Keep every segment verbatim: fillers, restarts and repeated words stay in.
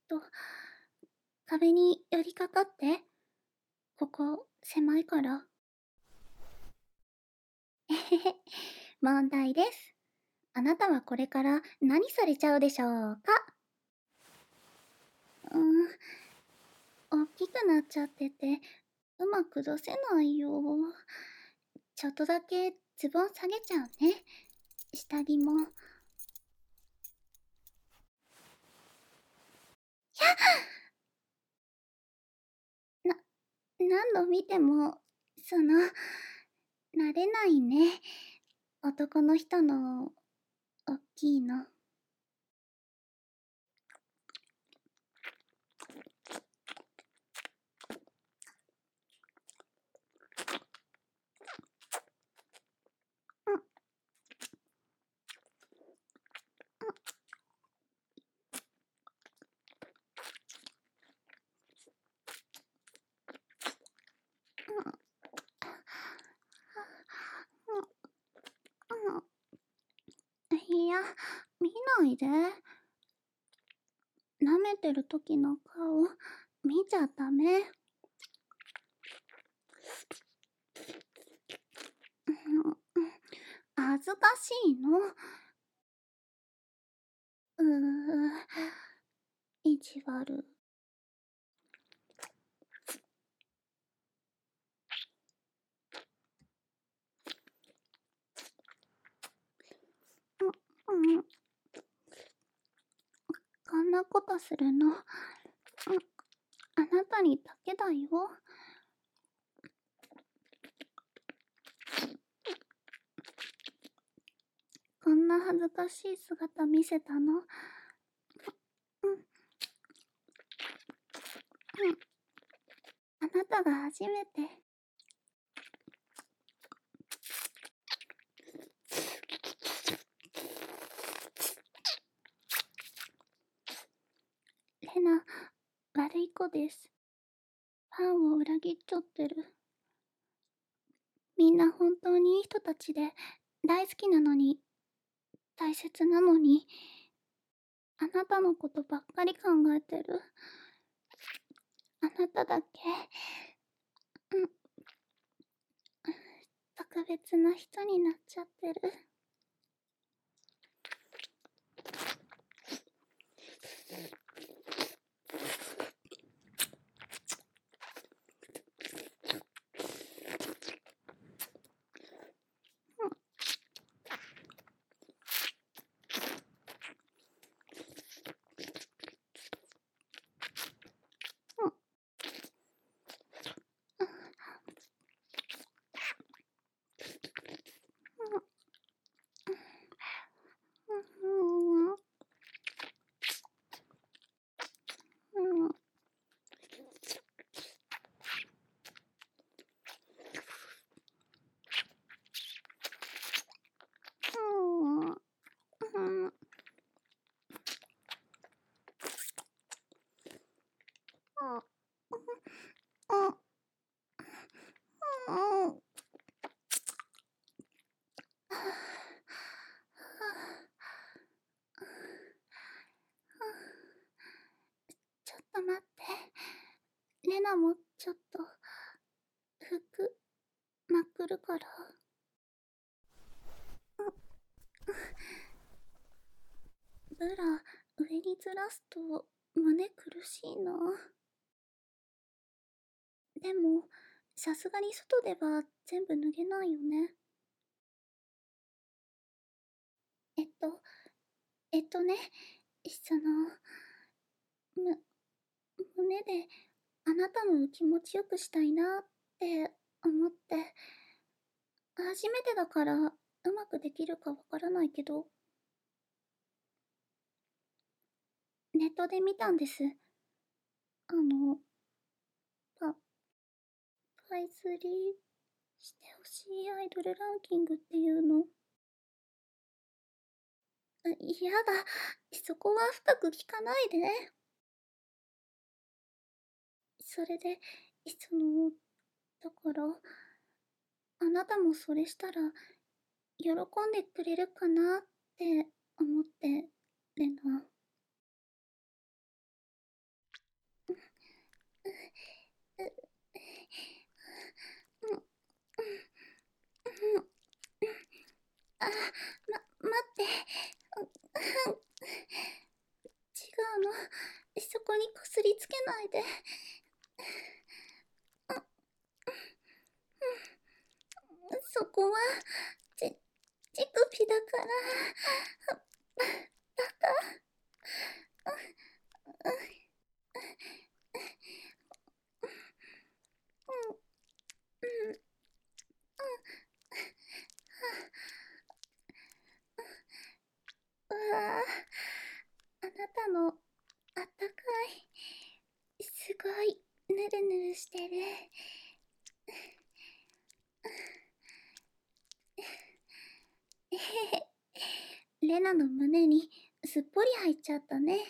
と、壁に寄りかかって。ここ、狭いから。えへへ、問題です。あなたはこれから何されちゃうでしょうか？うーん、大きくなっちゃってて、うまく出せないよ。ちょっとだけズボン下げちゃうね。下着も。ひゃっ！な、何度見ても、その、慣れないね。男の人の、おっきいの。うん。うん。うん。うん。うん。いや、見ないで。舐めてる時の顔、見ちゃダメ。うん、恥ずかしいの。うう、意地悪。ううん。こんなことするの、うん、あなたにだけだよ。こんな恥ずかしい姿見せたの。うん。うん。あなたが初めて。レナ、悪い子です。ファンを裏切っちゃってる。みんな本当にいい人たちで、大好きなのに、大切なのに、あなたのことばっかり考えてる。あなただけ、うん、特別な人になっちゃってる。うん。うん。うん。うん。うん。うん。うん。ちょっと待って。レナもちょっと、服、まくるから。ブラ、上にずらすと、胸苦しいな。でも、さすがに外では全部脱げないよね。えっと、えっとね、その、む、胸であなたの気持ちよくしたいなって思って、初めてだからうまくできるかわからないけど、ネットで見たんです。あの、パ、パイズリーしてほしいアイドルランキングっていうの。やだ、そこは深く聞かないで。それで、その、だから、あなたもそれしたら、喜んでくれるかなって思って、レナ。 うの。そこにこすりつけないで。そこは、ち、乳首だから。バカ。うわあ、あなたのあったかい、すごいぬるぬるしてる。えへへ、レナの胸にすっぽり入っちゃったね。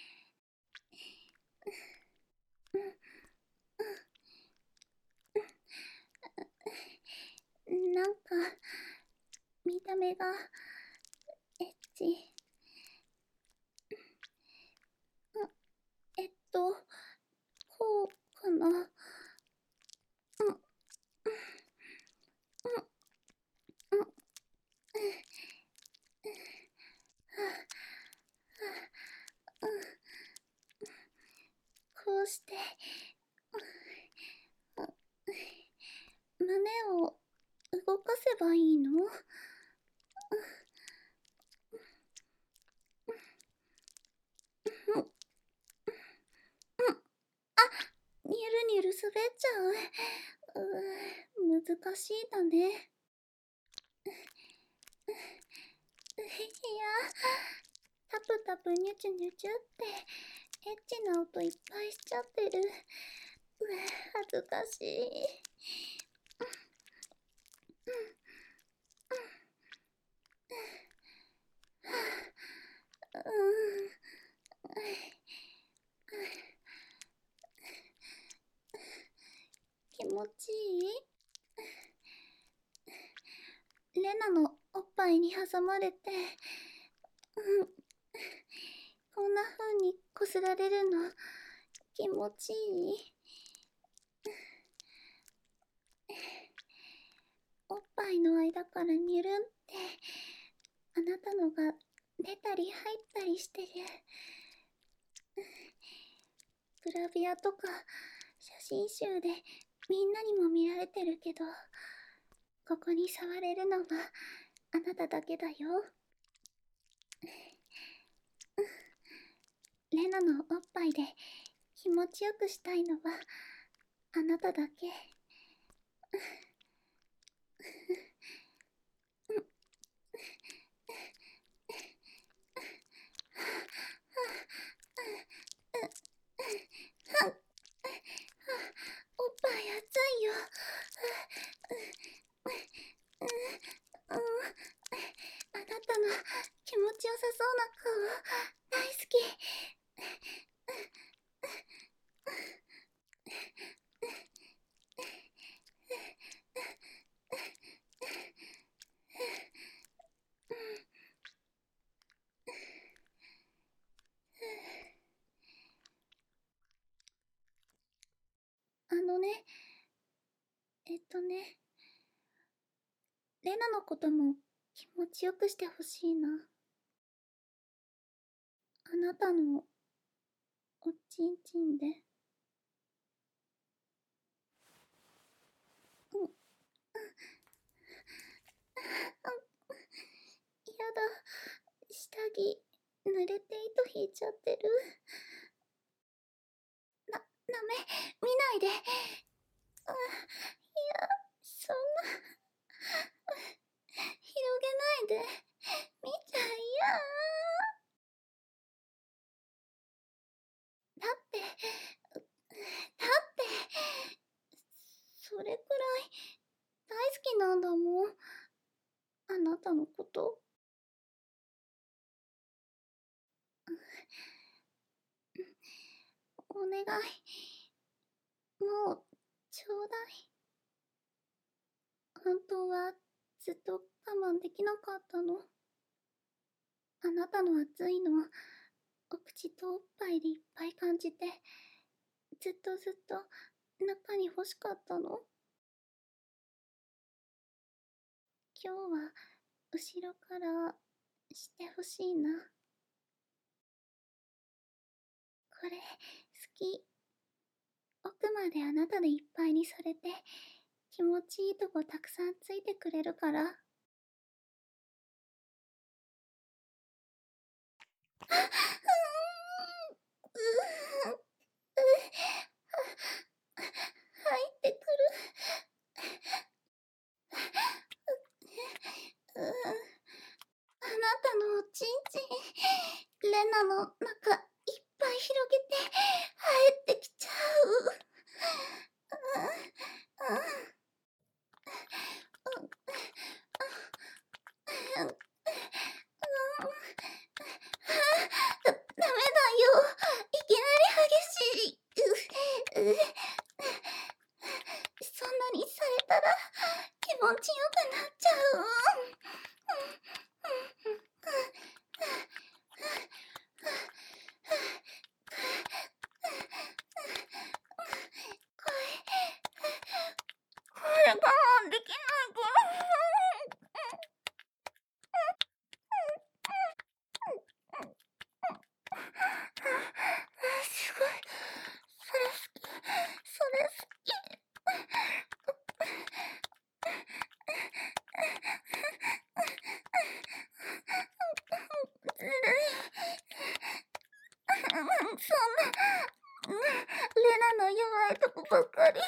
なんか見た目がエッチ。えっとこうかな。うんうんうんうん。こうして胸を動かせばいいの？うんうん。あ、にゅるにゅる滑っちゃう。うー、難しいだね。いや、タプタプニュチュニュチュってエッチな音いっぱいしちゃってる。う恥ずかしい。うん。気持ちいい？レナのおっぱいに挟まれて、うん、こんな風にこすられるの気持ちいい？おっぱいの間からニュルンってあなたのが出たり入ったりしてる。グラビアとか写真集でみんなにも見られてるけど、ここに触れるのはあなただけだよ。レナのおっぱいで気持ちよくしたいのはあなただけ。おっぱい熱いよ。うん、あなたの気持ちよさそうな顔大好き。あのね、えっとね、レナのことも気持ちよくしてほしいな。あなたのおちんちんで。うん、やだ、下着濡れて糸引いちゃってる。な、ダメ、見ないで。あ、いや、そんな、広げないで。見ちゃいや。だって、だって、それくらい大好きなんだもん。あなたのこと。お願い。もう、ちょうだい。本当はずっと我慢できなかったの。あなたの熱いの、お口とおっぱいでいっぱい感じて、ずっとずっと中に欲しかったの。今日は後ろからしてほしいな。これ、好き。奥まであなたでいっぱいにされて、気持ちいいとこたくさんついてくれるから。うーん、う、入ってくる。う、う、あなたのおちんちん、レナの中いっぱい広げて入ってきちゃう。うん、うん、うん、うん、ダメだよ。いきなり激しい。う、う、そんなにされたら気持ちよくなっちゃう。これ我慢できないから。すごい。それ好き。それ好き。ずるい。そんな、レナの弱いとこばかり。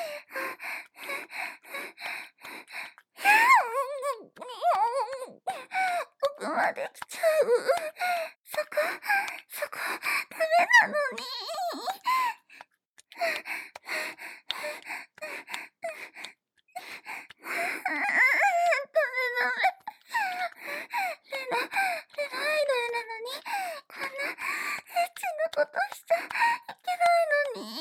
奥まで来ちゃう。そこ、そこ、ダメなのに。ダメダメ。レナ、レナアイドルなのに、こんなエッチなことしちゃいけないのに。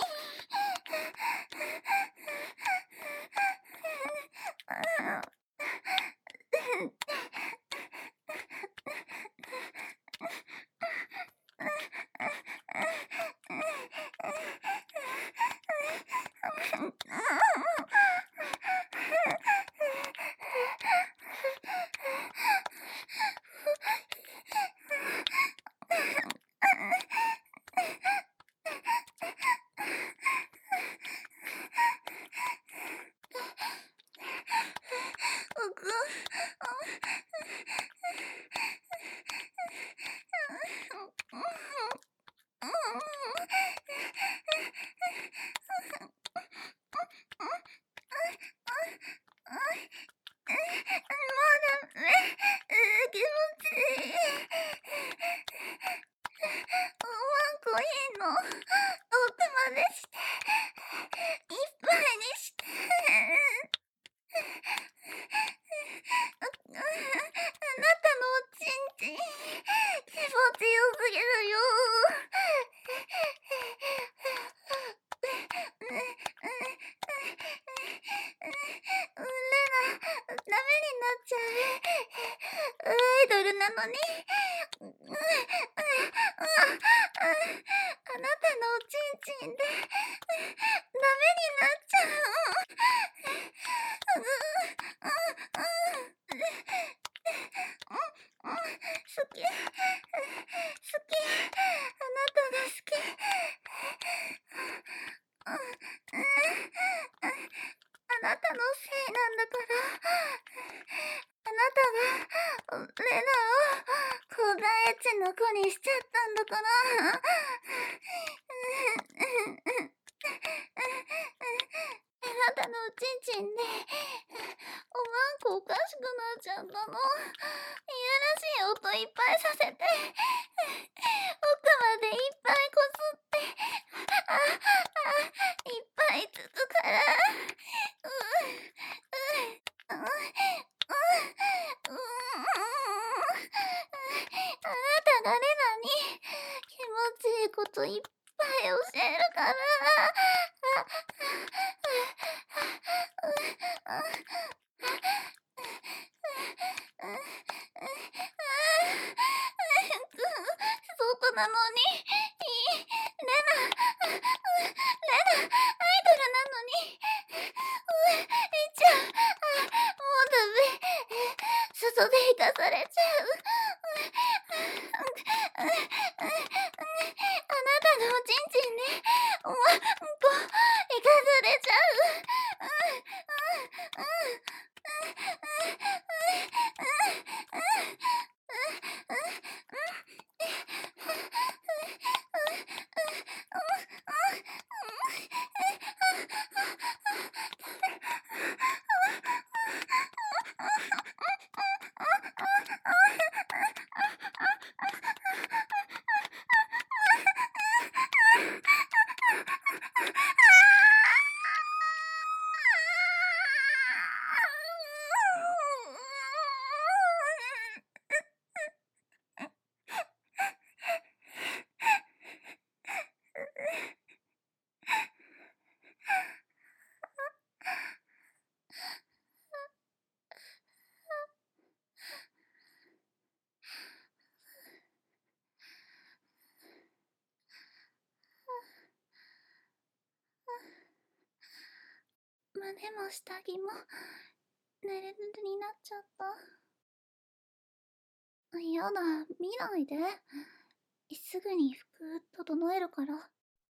外で行かされちゃう。 胸も下着もぬるぬるになっちゃった。やだ、見ないで。すぐに服整えるから。